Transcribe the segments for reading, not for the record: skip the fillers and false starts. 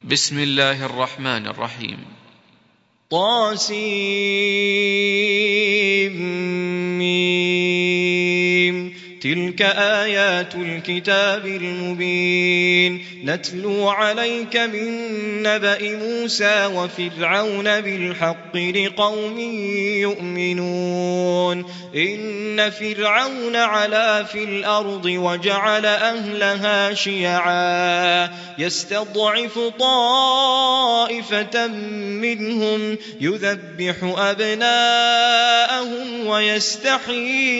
بسم الله الرحمن الرحيم. طاسيم. تلك آيات الكتاب المبين نتلو عليك من نبأ موسى وفرعون بالحق لقوم يؤمنون. إن فرعون علا في الأرض وجعل أهلها شيعا يستضعف طائفة منهم يذبح أبناءهم ويستحيي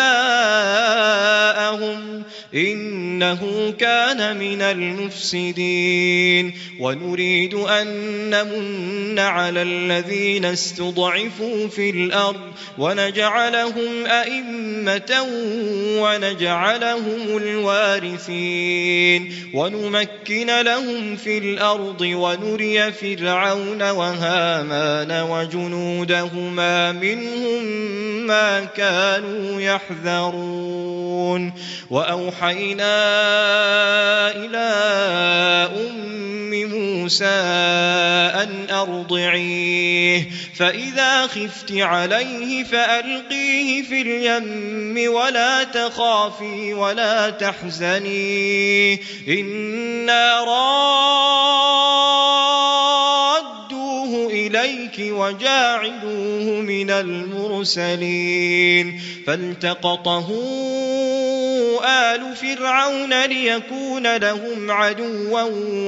نساءهم إنه كان من المفسدين. ونريد أن نمن على الذين استضعفوا في الأرض ونجعلهم أئمة ونجعلهم الوارثين ونمكن لهم في الأرض ونري فرعون وهامان وجنودهما منهم ما كانوا يحذرون. وأوحينا إلى أم موسى أن أرضعيه فإذا خفت عليه فألقيه في اليم ولا تخافي ولا تحزني إنا رادوه إليك وجاعلوه من المرسلين. فالتقطه آل فرعون ليكون لهم عدوا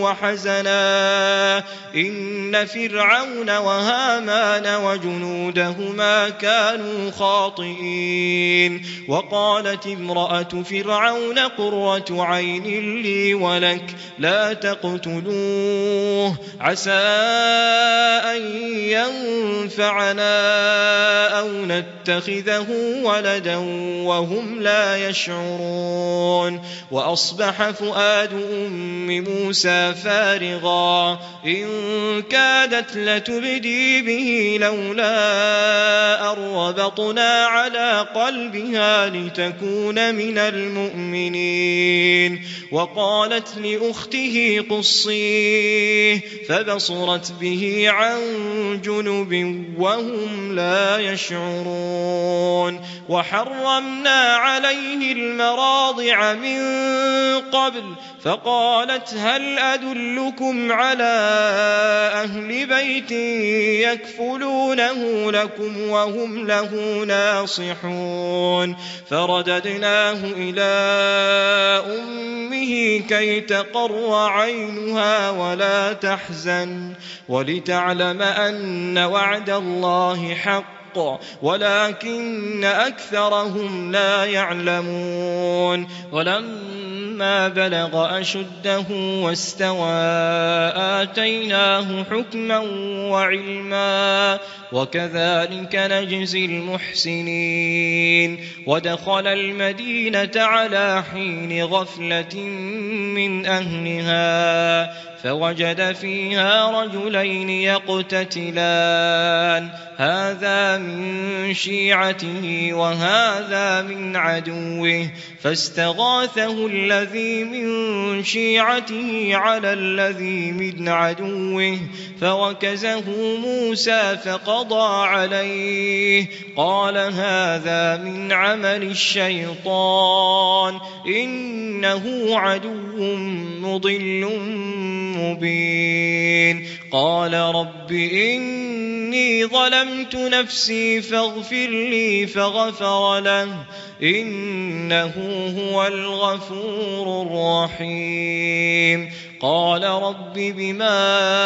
وحزنا إن فرعون وهامان وجنودهما كانوا خاطئين. وقالت امرأة فرعون قرة عين لي ولك لا تقتلوه عسى أن ينفعنا أو نتخذه ولدا وهم لا يشعرون. وأصبح فؤاد أم موسى فارغا إن كادت لتبدي به لولا أن ربطنا على قلبها لتكون من المؤمنين. وقالت لأخته قصيه فبصرت به عن جنب وهم لا يشعرون. وحرمنا عليه المراضع من قبل فقالت هل أدلكم على أهل بيت يكفلونه لكم وهم له ناصحون. فرددناه إلى أمه كي تقر عينها ولا تحزن ولتعلم أن وعد الله حق ولكن أكثرهم لا يعلمون. ولما بلغ أشده واستوى آتيناه حكما وعلما وكذلك نجزي المحسنين. ودخل المدينة على حين غفلة من أهلها فوجد فيها رجلين يقتتلان هذا من شيعته وهذا من عدوه فاستغاثه الذي من شيعته على الذي من عدوه فوكزه موسى فقضى عليه قال هذا من عمل الشيطان إنه عدو مضل مبين. قال رب إني ظلمت نفسي فاغفر لي فغفر له إنه هو الغفور الرحيم. قال رب بما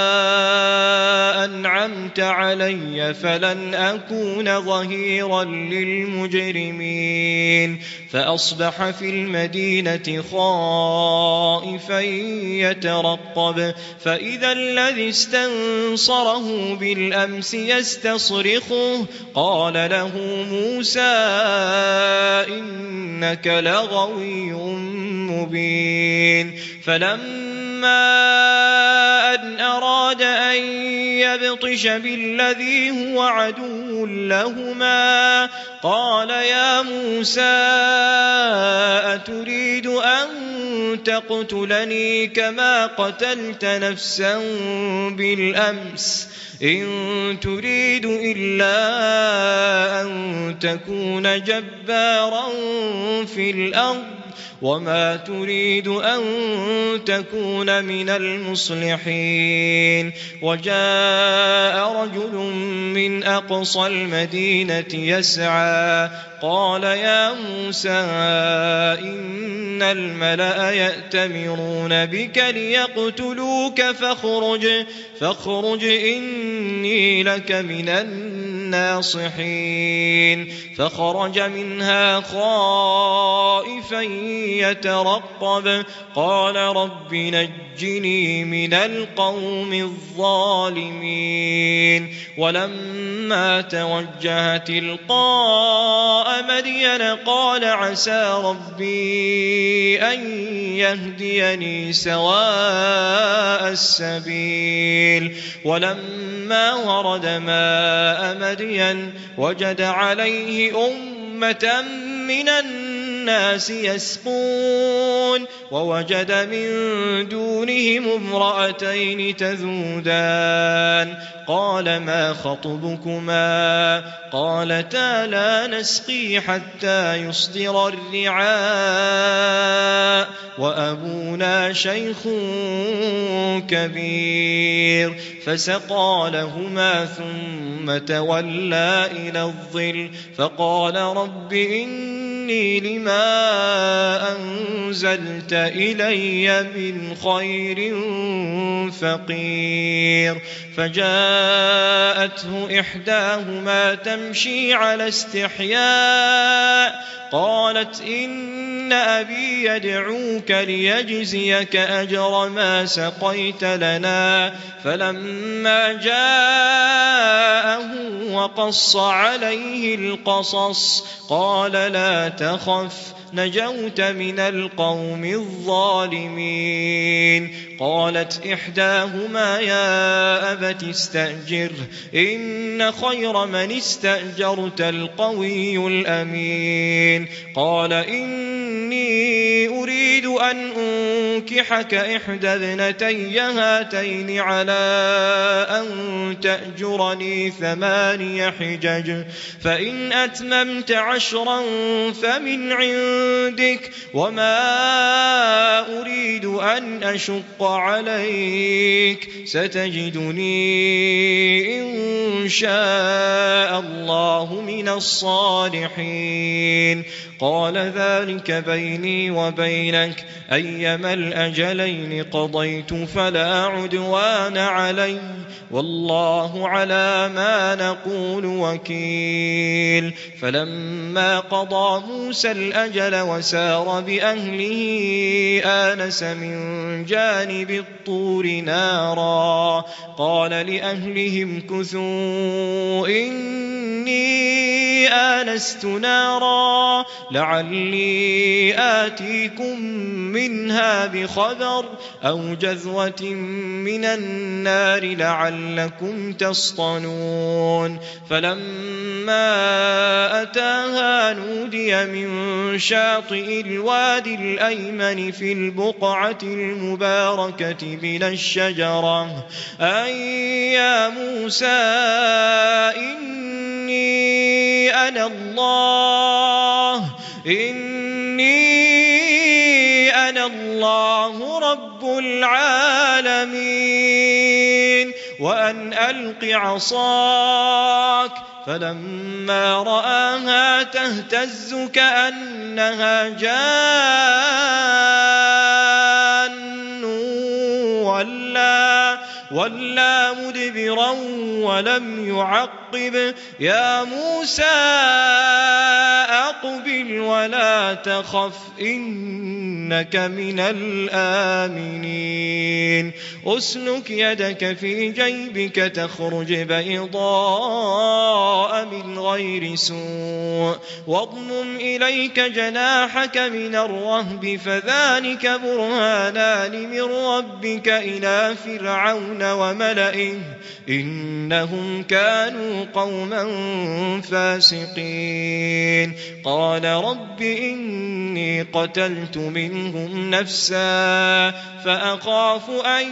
أنعمت علي فلن أكون ظهيرا للمجرمين. فأصبح في المدينة خائفا يترقب فإذا الذي استنصره بالأمس يستصرخه قال له موسى إنك لغوي مبين. فلما أن أراد أن يبطش بالذي هو عدو لهما قال يا موسى أتريد أن تقتلني كما قتلت نفسا بالأمس إن تريد إلا أن تكون جبارا في الأرض وما تريد أن تكون من المصلحين. وجاء رجل من أقصى المدينة يسعى قال يا موسى إن الملأ يأتمرون بك ليقتلوك فاخرج إني لك من الناصحين. فخرج منها خائفا يترقب قال رب نجني من القوم الظالمين. ولما توجه تلقاء مدين قال عسى ربي أن يهديني سواء السبيل. ولما ورد ماء مدين وجد عليه أمة من الناس يسقون ووجد من دونهم امرأتين تذودان قال ما خطبكما قالتا لا نسقي حتى يصدر الرعاء وأبونا شيخ كبير. فسقى لهما ثم تولى إلى الظل فقال رب إني لما أنزلت إلي من خير فقير. فجاءته إحداهما تمشي على استحياء قالت إن أبي يدعوك ليجزيك أجر ما سقيت لنا. فلما جاءه وقص عليه القصص قال لا تخف نجوت من القوم الظالمين. قالت إحداهما يا أبت استأجره إن خير من استأجرت القوي الأمين. قال إني أريد أن أنكحك إحدى ابنتي هاتين على أن تأجرني 8 حجج فإن أتممت 10 فمن عندك وما أريد أن أشق عليك ستجدني إن شاء الله من الصالحين. قال ذلك بيني وبينك أيما الأجلين قضيت فلا عدوان علي والله على ما نقول وكيل. فلما قضى موسى الأجل وسار بأهله آنس من جانب الطور نارا قال لأهلهم كثوا إني آنست نارا لعلي آتيكم منها بخبر أو جذوة من النار لعلكم تصطلون. فلما أتاها نودي من شاطئ الوادي الأيمن في البقعة المباركة من الشجرة أي يا موسى إني أنا الله رب العالمين وأن ألق عصاك. فلما رآها تهتز كأنها جان ولا مدبرا ولم يعقب. يا موسى أقبل ولا تخف إنك من الآمنين. أسلك يدك في جيبك تخرج بيضاء من غير سوء واضمم إليك جناحك من الرهب فذلك برهانان من ربك إلى إلى فرعون وملئه إنهم كانوا قوما فاسقين قال رب إني قتلت منهم نفسا فأخاف أن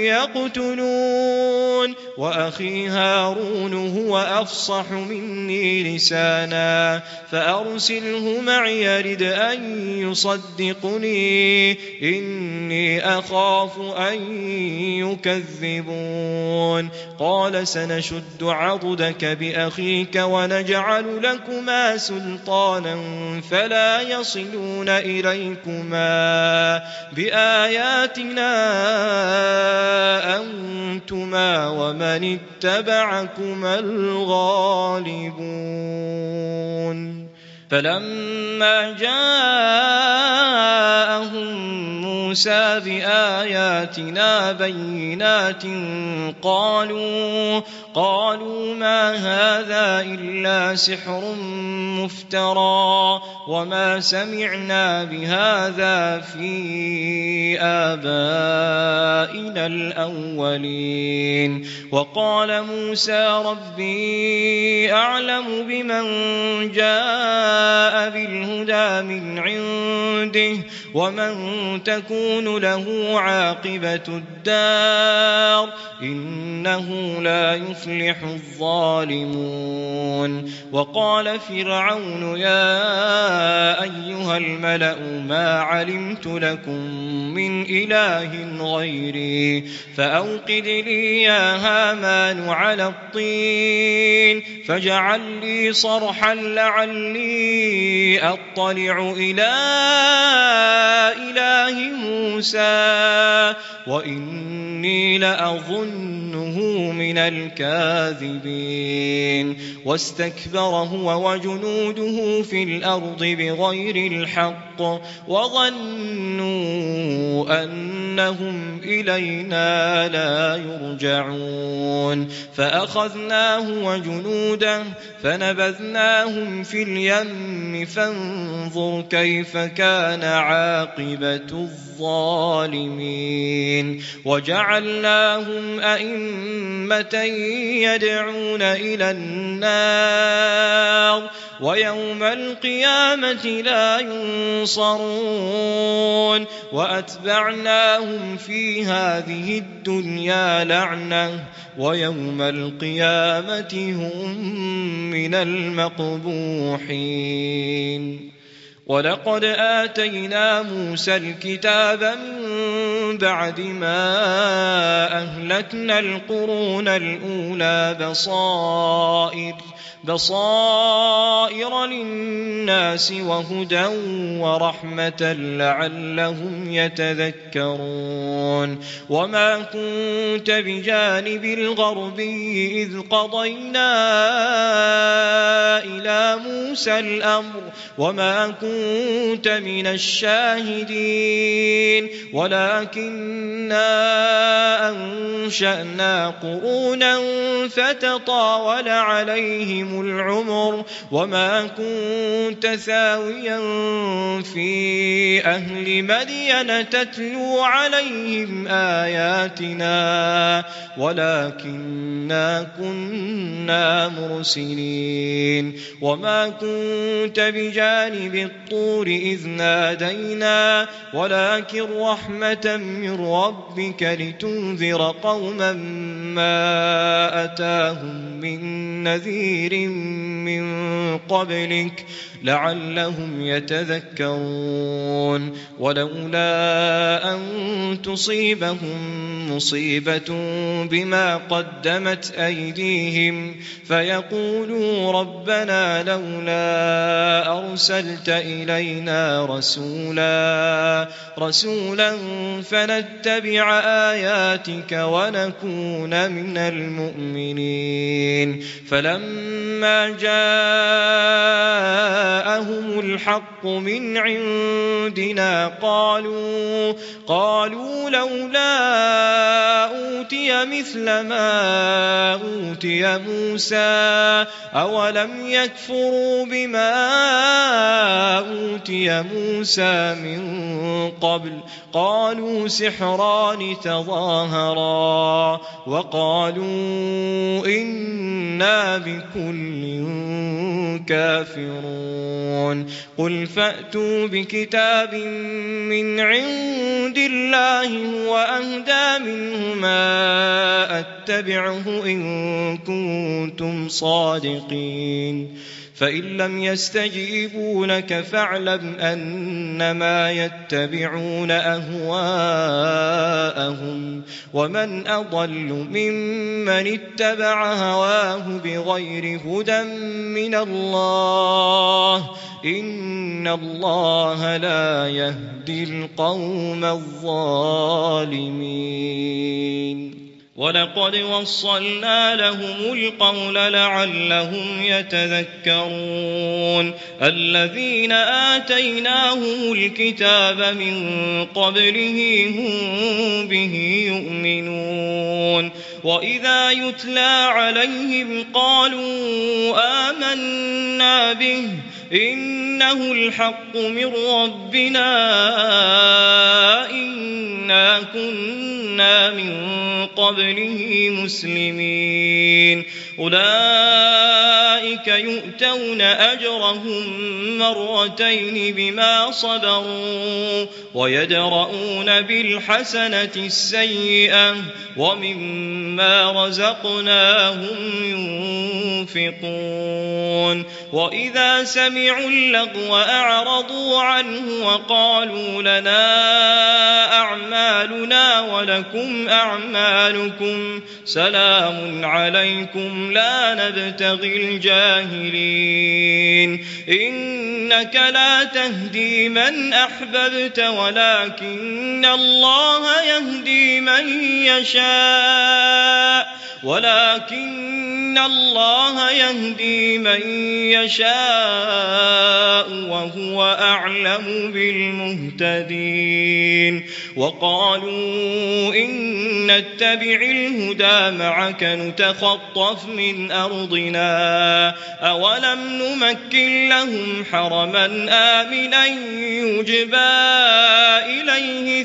يقتلون وأخي هارون هو أفصح مني لسانا فأرسله معي يرد أن يصدقني إني أخاف أن يكذبون قال سنشد عضدك بأخيك ونجعل لكما سلطانا فلا يصلون إليكما بآياتنا أنتما ومن اتبعكما الغالبون فلما جاءهم موسى بآياتنا بينات قالوا ما هذا إلا سحر مفترى وما سمعنا بهذا في آبائنا الأولين وقال موسى ربي أعلم بمن جاء بالهدى من عنده ومن تكون له عاقبة الدار إنه لا يفلح الظالمون وقال فرعون يا أيها الملأ ما علمت لكم من إله غيري فأوقد لي يا هامان على الطين فاجعل لي صرحا لعلي أطلع إلى إله موسى وإني لأظنه من الكاذبين واستكبر هو وجنوده في الأرض بغير الحق وظنوا أنهم إلينا لا يرجعون فأخذناه وجنوده فنبذناهم في اليم فانظر كيف كان عاقبة الظالمين وجعلناهم أئمة يدعون إلى النار ويوم القيامة لا ينصرون وأتبعناهم في هذه الدنيا لعنة ويوم القيامة هم من المقبوحين ولقد آتينا موسى الكتاب من بعد ما أهلكنا القرون الأولى بصائر للناس وهدى ورحمة لعلهم يتذكرون وما كنت بجانب الغربي إذ قضينا إلى موسى الأمر وما كنت من الشاهدين ولكننا أنشأنا قرونا فتطاول عليهم العمر وما كنت ثاويا في أهل مدين تتلو عليهم آياتنا ولكننا كنا مرسلين وما كنت بجانب الطور إذ نادينا ولكن رحمة من ربك لتنذر قوما ما أتاهم من نذير من قبلك لعلهم يتذكرون ولولا أن تصيبهم مصيبة بما قدمت أيديهم فيقولوا ربنا لولا أرسلت إلينا رسولا فنتبع آياتك ونكون من المؤمنين فلما جاءهم الحق من عندنا قالوا لولا أوتي مثل ما أوتي موسى أولم يكفروا بما أوتي موسى من قبل قالوا سحران تظاهرا وقالوا إنا بكل كافرون قل فأتوا بكتاب من عند الله هو أهدى منهما أتبعه إن كنتم صادقين فإن لم يستجيبوا لك فاعلم أنما يتبعون أهواءهم ومن أضل ممن اتبع هواه بغير هدى من الله إن الله لا يهدي القوم الظالمين ولقد وصلنا لهم القول لعلهم يتذكرون الذين آتيناهم الكتاب من قبله هم به يؤمنون وإذا يتلى عليهم قالوا آمنا به إنه الحق من ربنا إنا كنا من قبله مسلمين أولئك يؤتون أجرهم مرتين بما صبروا ويدرؤون بالحسنة السيئة ومما رزقناهم ينفقون وإذا سمعوا اللغو أعرضوا عنه وقالوا لنا أعمالنا ولكم أعمالكم سلام عليكم لا نبتغي الجاهلين إنك لا تهدي من أحببت ولكن الله يهدي من يشاء وهو أعلم بالمهتدين وقالوا إن نتبع الهدى معك نتخطف من أرضنا أولم نمكن لهم حرما آمنا يجبى إليه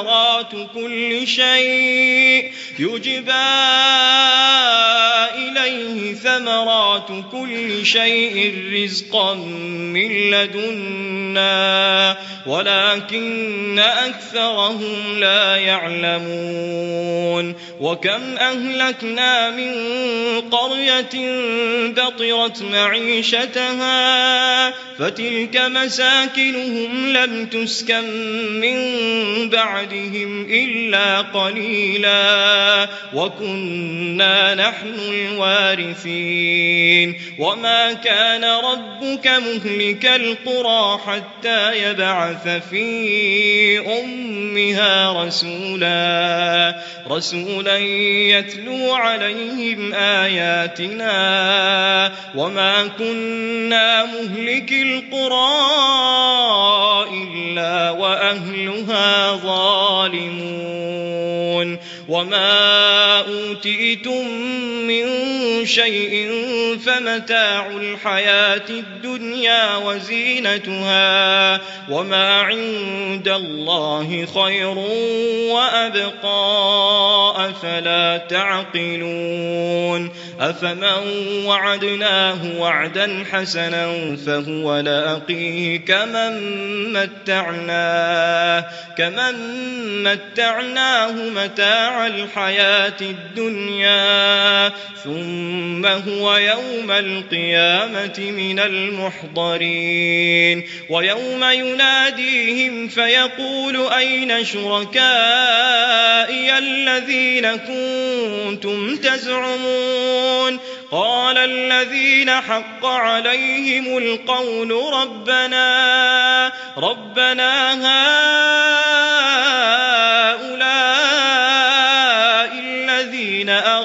ثمرات كل شيء رزقا من لدنا ولكن أكثرهم لا يعلمون وكم أهلكنا من قرية بطرت معيشتها فتلك مساكنهم لم تسكن من بعدهم إلا قليلا وكنا نحن الوارثين وما كان ربك مهلك القرى حتى يبعث في أمها رسولا يتلو عليهم آياتنا وما كنا مهلك القرى إلا وأهلها ظالمون وما أوتيتم من شيء فمتاع الحياة الدنيا وزينتها وما عند الله خير وأبقى أفلا تعقلون أفمن وعدناه وعدا حسنا فهو لاقيه كمن متعناه متاع الحياة الدنيا ثم هو يوم القيامة من المحضرين ويوم يناديهم فيقول أين شركائي الذين كنتم تزعمون قال الذين حق عليهم القول ربنا هؤلاء الذين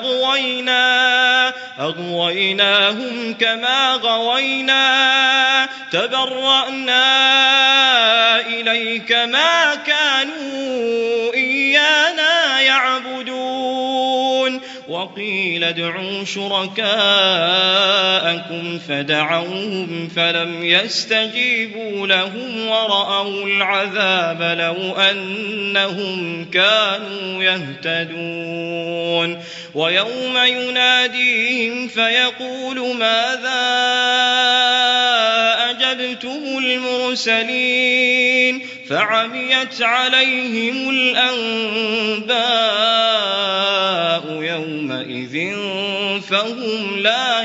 أغويناهم كما غوينا تبرأنا إليك ما كانوا إيانا يعبدون وقيل ادعوا شركاءكم فدعوهم فلم يستجيبوا لهم ورأوا العذاب لو أنهم كانوا يهتدون ويوم يناديهم فيقول ماذا أجبتم المرسلين فعميت عليهم الأنباء يومئذ فهم لا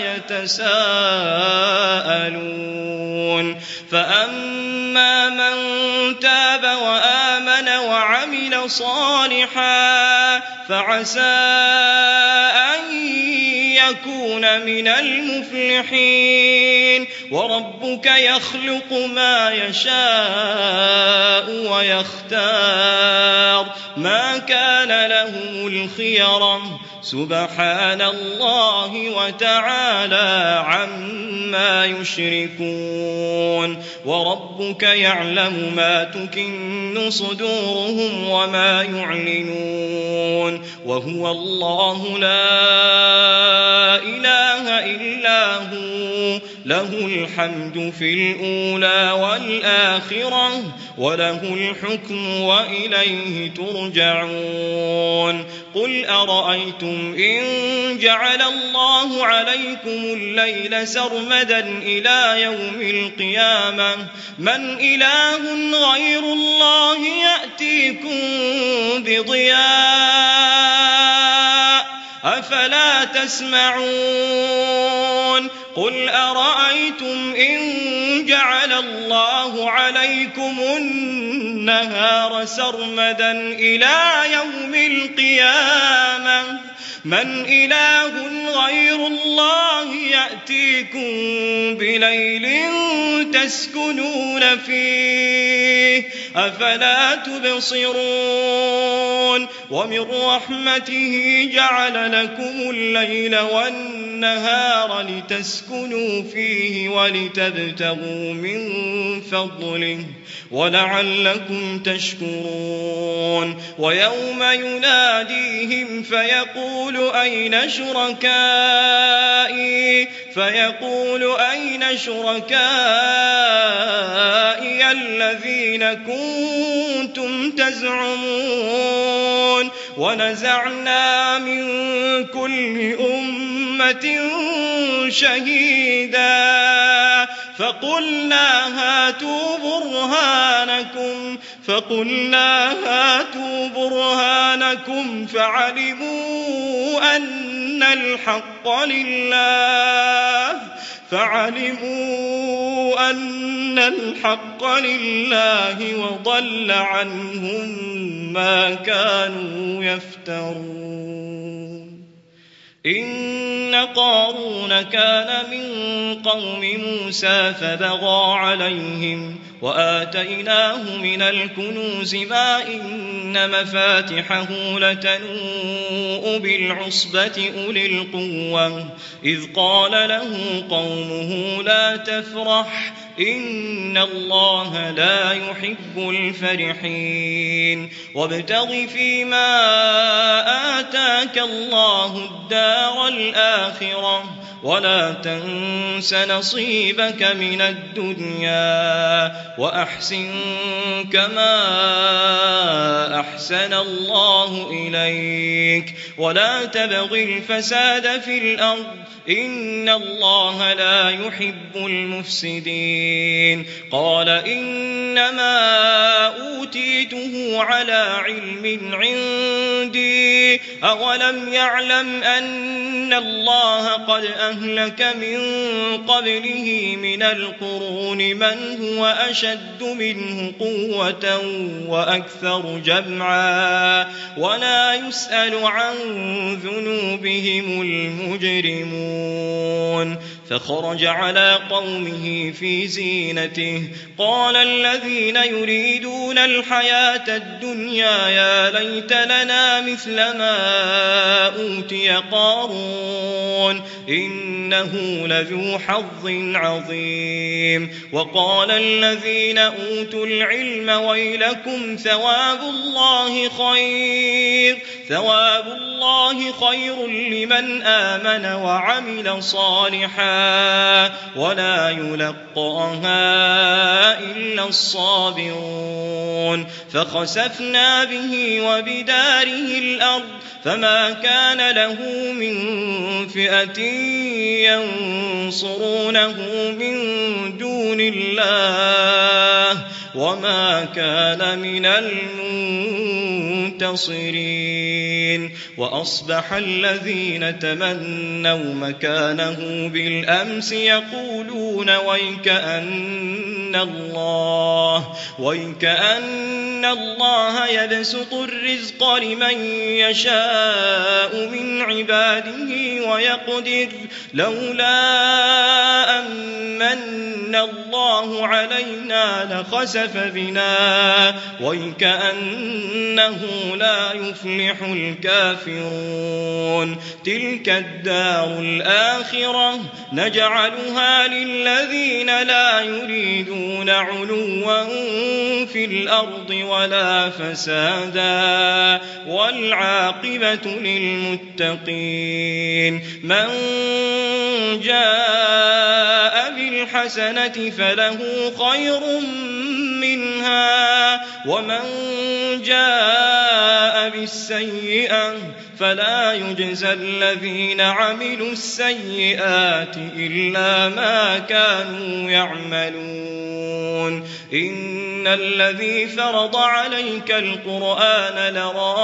يتساءلون فأما من تاب وآمن وعمل صالحا فعسى أن يكون من المفلحين وربك يخلق ما يشاء ويختار ما كان لهم الخيرة سبحان الله وتعالى عما يشركون وربك يعلم ما تكن صدورهم وما يعلنون وهو الله لا إله إلا هو له الحمد في الأولى والآخرة وله الحكم وإليه ترجعون قل أرأيتم إن جعل الله عليكم الليل سرمدا إلى يوم القيامة من إله غير الله يأتيكم بضياء أفلا تسمعون قل أرأيتم إن جعل الله عليكم النهار سرمدا إلى يوم القيامة من إله غير الله يأتيكم بليل تسكنون فيه أفلا تبصرون ومن رحمته جعل لكم الليل والنهار لتسكنوا فيه ولتبتغوا من فضله ولعلكم تشكرون ويوم يناديهم فيقول أين شركائي الذين كنتم تزعمون ونزعنا من كل أمة شهيدا فقلنا هاتوا برهانكم فعلموا أن الحق لله وضل عنهم ما كانوا يفترون إن قارون كان من قوم موسى فبغى عليهم وآتيناه من الكنوز ما إن مفاتحه لتنوء بالعصبة أولي القوة إذ قال له قومه لا تفرح إن الله لا يحب الفرحين وابتغ فيما آتاك الله الدار الآخرة ولا تنس نصيبك من الدنيا وأحسن كما أحسن الله إليك ولا تبغ الفساد في الأرض إن الله لا يحب المفسدين قال إنما أوتيته على علم عندي أولم يعلم أن الله قد أهلك من قبله من القرون من هو أشد منه قوة وأكثر جمعا ولا يسأل عن ذنوبهم المجرمون فخرج على قومه في زينته قال الذين يريدون الحياة الدنيا يا ليت لنا مثل ما أوتي قارون إنه لذو حظ عظيم. وقال الذين أوتوا العلم ويلكم ثواب الله خير لمن آمن وعمل صالحا ولا يلقاها إلا الصابرون. فخسفنا به وبداره الأرض فما كان له من فئة ينصرونه من دون الله وما كان من المنتصرين. وأصبح الذين تمنوا مكانه بالأمس يقولون ويكأن الله يبسط الرزق لمن يشاء من عباده ويقدر لولا أمن الله علينا لخسف بنا ويكأنه لا يفلح الكافرون. تلك الدار الآخرة نجعلها للذين لا يريدون علوا في الأرض ولا فسادا والعاقبة للمتقين. من جاء بالحسنة فله خير منها ومن جاء بالسيئة فلا يجزى الذين عملوا السيئات إلا ما كانوا يعملون. إن الذي فرض عليك القرآن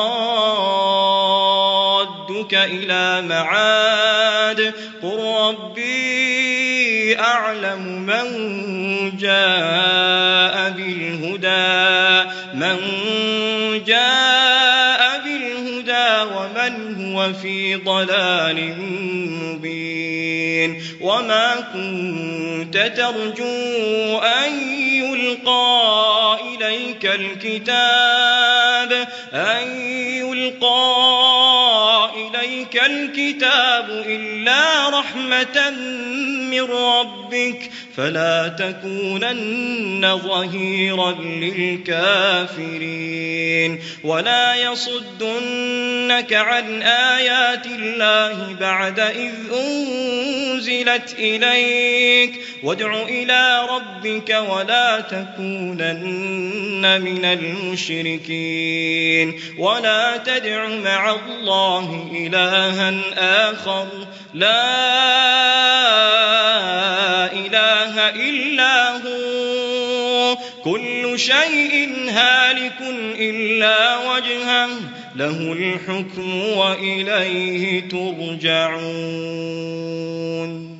لرادك إلى معاد قل ربي أعلم من جاء بالهدى ومن هو في ضلال مبين. وما كنت ترجو أن يلقى إليك الكتاب إلا رحمة من ربك فلا تكونن ظهيرا للكافرين. ولا يصدنك عن آيات الله بعد إذ أنزلت إليك وادع إلى ربك ولا تكونن من المشركين. ولا تدع مع الله إلها آخر لا إله إلا هو كل شيء هالك إلا وجهه له الحكم وإليه ترجعون.